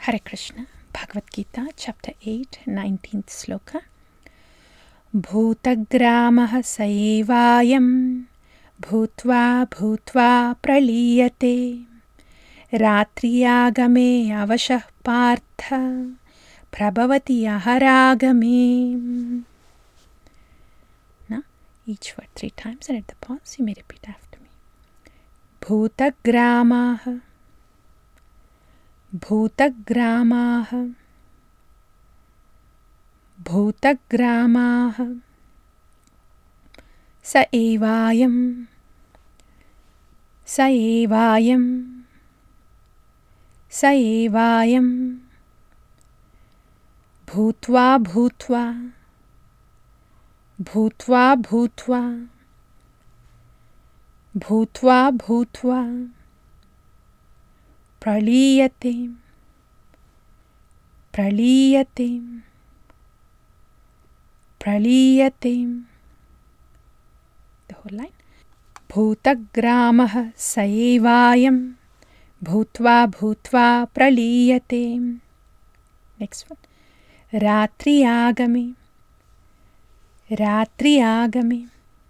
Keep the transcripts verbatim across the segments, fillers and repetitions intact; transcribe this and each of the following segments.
Hare Krishna. Bhagavad Gita, chapter eight, nineteenth sloka. Bhutagramah saevayam bhutva bhutva praliyate ratriyagame avashah partha prabhavati aharagame. Now, each word three times, and at the pause you may repeat after me. Bhutagramah Bhutagramah Bhutagramah Saevayam Saevayam Saevayam Bhutva Bhutva Bhutva Bhutva Bhutva Bhutva Praliyate Praliyate Praliyate. The whole line. Bhutagramah saevayam bhutva bhutva praliyate. Next one. Ratriyagame Ratriyagame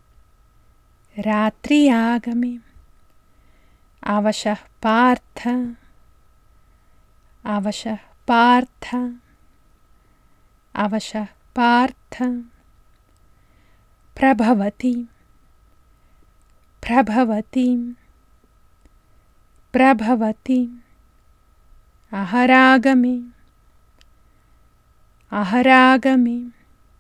Ratriyagame Avashah partha Avashah partha Avashah partha Prabhavati Prabhavati Prabhavati Aharagame Aharagame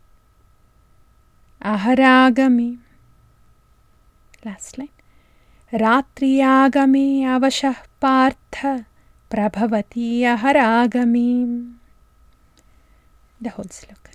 Aharagame. Last line. Ratriyagame avashah partha prabhavati aharagame. The whole sloka.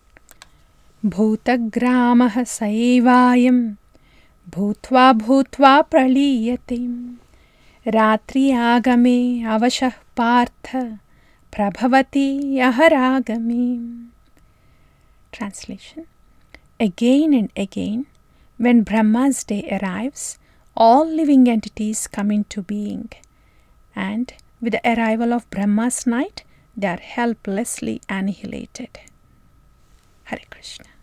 Bhutagramah saevayam bhutva bhutva praliyate ratriyagame avashah partha prabhavati aharagame. Translation. Again and again, when Brahma's day arrives, all living entities come into being, and with the arrival of Brahma's night, they are helplessly annihilated. Hare Krishna.